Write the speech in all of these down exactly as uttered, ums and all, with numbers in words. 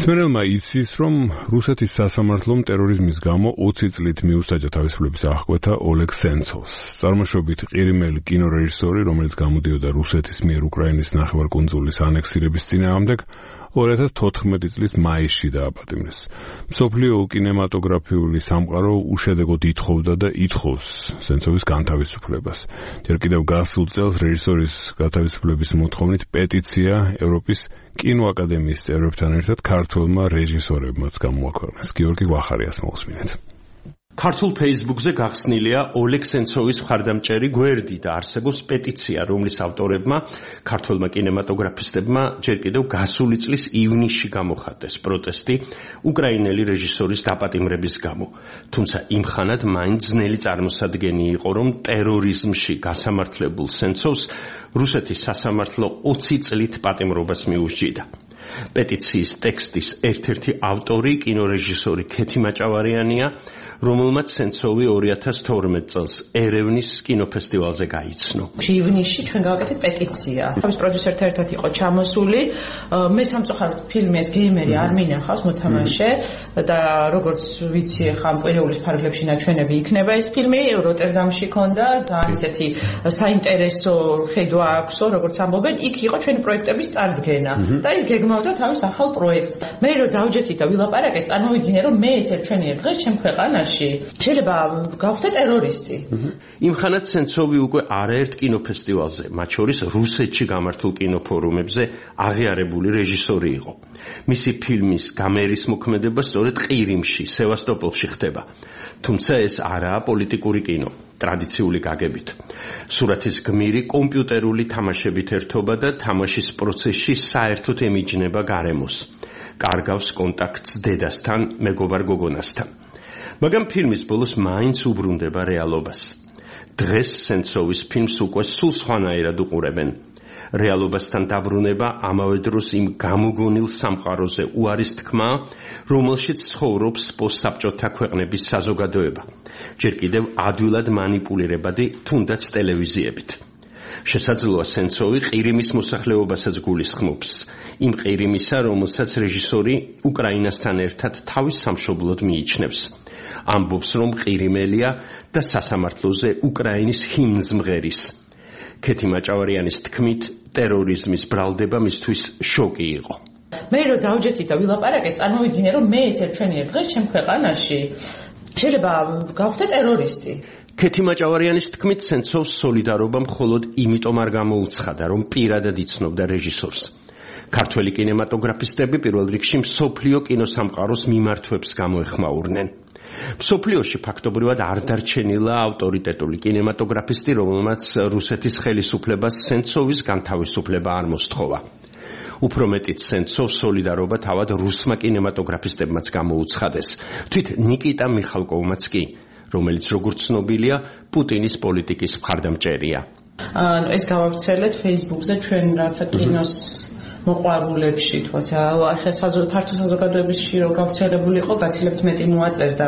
მსმენელმა იცის, რომ რუსეთის სასამართლომ ტერორიზმის გამო ოცი წლით მიუსაჯა თავისუფლების აღკვეთა ოლეგ სენცოვს. წარმოშობით ყირიმელი კინორეჟისორი, რომელიც გამოდიოდა რუსეთის მიერ უკრაინის ნახევარკუნძულის ანექსირების წინააღმდეგ, ორი ათას თოთხმეტი წლის მაისში დააპატიმრეს. მსოფლიო კინემატოგრაფიული სამყარო უშედეგოდ ითხოვდა და ითხოვს სენცოვის განთავისუფლებას. ჯერ კიდევ გასულ წელს რეჟისორის განთავისუფლების მოთხოვნით პეტიცია ევროპის კინოაკადემიის წევრებთან ერთად ქართველმა რეჟისორებმაც გამოაქვეყნეს. გიორგი ვახარიას მოусმინეთ. ქართულ Facebook-ზე გახსნილია ოლეგ სენცოვის მხარდამჭერი გვერდი და არსებობს პეტიცია, რომლის ავტორებმა ქართველმა კინემატოგრაფისტებმა ჯერ კიდევ გასული წლის ივნისში გამოხატეს პროტესტი უკრაინელი რეჟისორის დაპატიმრების გამო. თუმცა იმ ხანად მაინც ძნელი წარმოსადგენი იყო, რომ ტერორიზმში გასამართლებულ სენცოვს რუსეთის სასამართლო ოცი წლით პატიმრობას მიუსჯიდა. პეტიციის ტექსტის ერთ-ერთი ავტორი კინორეჟისორი ქეთი მაჭავარიანია, რომელმაც სენცოვი ორი ათას თორმეტ წელს ერევნის კინოფესტივალზე გაიცნო. ივნისში ჩვენ გავაკეთეთ პეტიცია. თავის პროდიუსერთან ერთად იყო ჩამოსული. მე სამწუხაროდ ფილმი ეს გეიმერი არ მინახავს მოთამაშე და როგორც ვიცი ახლა ამ კვირეულის ფარგლებში ნაჩვენები იქნება ეს ფილმი როტერდამში ქონდა ძალიან ისეთი საინტერესო ხედვა აქვსო როგორც ამბობენ იქ იყო ჩვენი პროექტების წარდგენა და ის გეგმავდა თავის ახალ პროექტს. მე რო დავჯექით და ვილაპარაკე წარმოვიდგინე რომ მე ეცერ ჩვენი ერთ დღეს ჩემ ქვეყანაში შეიძლება გავხდე ტერორისტი. იმ ხანად სენცოვი უკვე არაერთ კინოფესტივალზე, მათ შორის რუსეთში გამართულ კინოფორუმებზე აღიარებული რეჟისორი იყო. მისი ფილმის გამერის მოქმედება სწორედ ყირიმში, სევასტოპოლში ხდება. თუმცა ეს არაა პოლიტიკური კინო, ტრადიციული გაგებით. სურათის გმირი კომპიუტერული თამაშებით ერთობა და თამაშის პროცესში საერთოდ ემიჯნება გარემოს. კარგავს კონტაქტს დედასთან, მეგობარ გოგონასთან. მაგრამ ფილმის ბოლოს მაინც უბრუნდება რეალობას. დღეს სენცოვის ფილმს უკვე სულ სხვანაირად უყურებენ. რეალობასთან დაბრუნება ამავე დროს იმ გამოგონილ სამყაროზე უარის თქმა, რომელშიც ცხოვრობს პოსტსაბჭოთა ქვეყნების საზოგადოება. ჯერ კიდევ ადვილად მანიპულირებადი თუნდაც ტელევიზიებით. შესაძლოა სენცოვი ყირიმის მოსახლეობასაც გულისხმობს. იმ ყირიმისა, რომელსაც რეჟისორი უკრაინასთან ერთად თავის სამშობლოდ მიიჩნევს. ამბობს, რომ ყირიმელია და სასამართლოზე უკრაინის ჰიმნს მღერის. ქეთი მაჭავარიანის თქმით, ტერორიზმის ბრალდება მისთვის შოკი იყო. მე რო დავჯექით და ვილაპარაკე, წარმოვიდგინე, რომ მე ეცერ ჩვენი ერთ დღეს ჩემ ქვეყანაში შეიძლება გავხდე ტერორისტი. ქეთი მაჭავარიანის თქმით, სენცოვს სოლიდარობა მხოლოდ იმიტომ არ გამოუცხადა, რომ პირადად იცნობდა რეჟისორს. ქართველი კინემატოგრაფისტები პირველ რიგში მსოფლიო კინოსამყაროს მიმართვებს გამოეხმაურნენ. მსოფლიოში ფაქტობრივად არ დარჩენილა ავტორიტეტული კინემატოგრაფისტი, რომელმაც რუსეთის ხელისუფლებას სენცოვის განთავისუფლება არ მოსთხოვა. უფრო მეტიც სენცოვს სოლიდარობა თავად რუსმა კინემატოგრაფისტებმაც გამოუცხადეს. თვით ნიკიტა მიხალკოვმაც კი, რომელიც როგორც ცნობილია, პუტინის პოლიტიკის მხარდამჭერია. ანუ ეს გავავრცელეთ Facebook-ზე ჩვენ რაცა კინოს მოყვარულებში, თქო, ახლა ფართო საზოგადოებაში რო გავრცელებული იყო, გაცილებით მეტი მოაწერდა.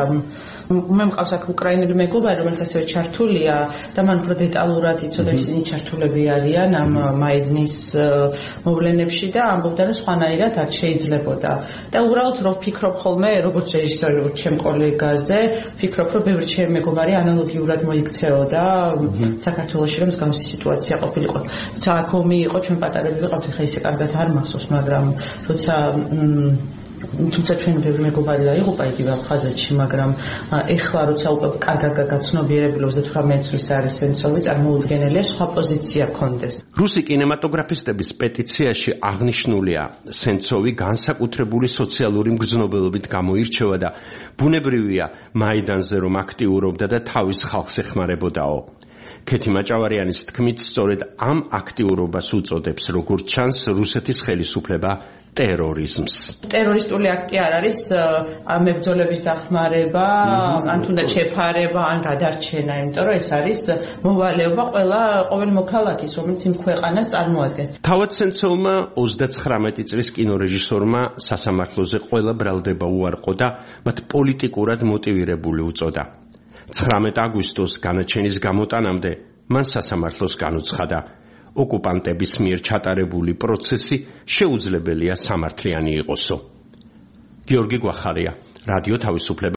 მე მყავს აქ უკრაინელი მეგობარი, რომელიც ასევე ჩართულია და მან უფრო დეტალურად იცოდა ისინი ჩართულები არიან ამ მაიდნის მოვლენებში და ამბობდა, რომ სხვანაირად არ შეიძლებოდა. და უბრალოდ რო ვფიქრობ ხოლმე, როგორც რეჟისორი, როგორც ჩემ კოლეგაზე, ვფიქრობ, რომ ბევრი ჩემი მეგობარი ანალოგიურად მოიქცეოდა საქართველოში, რომ მსგავსი სიტუაცია ყოფილიყო. თუმცა აქ ომი იყო, ჩვენ პატარები ვიყავთ, ახლა ისე კარგად არ მახსოვს, მაგრამ როცა თუმცა ჩვენ ბევრი მეგობარი დაიღუპა იგივე აფხაზეთში, მაგრამ ეხლა როცა უკვე კარგად გაცნობიერებული ოცდათვრამეტი წლის არის სენცოვი, წარმოუდგენელია სხვა პოზიცია ჰქონდეს. რუსი კინემატოგრაფისტების პეტიციაში აღნიშნულია, სენცოვი განსაკუთრებული სოციალური მგრძნობელობით გამოირჩევა და ბუნებრივია მაიდანზე რომ აქტიურობდა და თავის ხალხს ეხმარებოდაო. ქეთი მაჭავარიანის თქმით, სწორედ ამ აქტიურობას უწოდებს, როგორც ჩანს, რუსეთის ხელისუფლება ტერორიზმს. ტერორისტული აქტი არ არის მებრძოლების დახმარება, ან თუნდაც შეფარება, ან გადარჩენა, იმიტომ რომ ეს არის მოვალეობა ყველა ყოველ მოქალაქის, რომელიც იმ ქვეყანას წარმოადგენს. თავად სენცოვმა ოცდაცხრამეტი წლის კინორეჟისორმა სასამართლოზე ყველა ბრალდება უარყო და მათ პოლიტიკურად მოტივირებული უწოდა. ცხრამეტი აგვისტოს განაჩენის გამოტანამდე მან სასამართლოს განუცხადა, ოკუპანტების მიერ ჩატარებული პროცესი შეუძლებელია სამართლიანი იყოსო. გიორგი გვახარია, რადიო თავისუფლება.